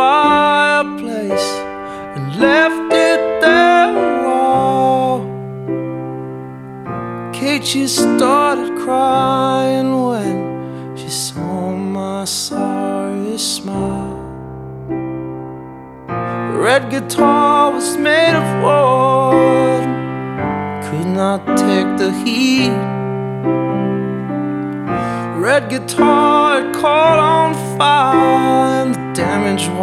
fireplace and left it there raw. Kate, she started crying when she saw my sorry smile. The red guitar was made of wood, could not take the heat. Red guitar had caught on fire and the damage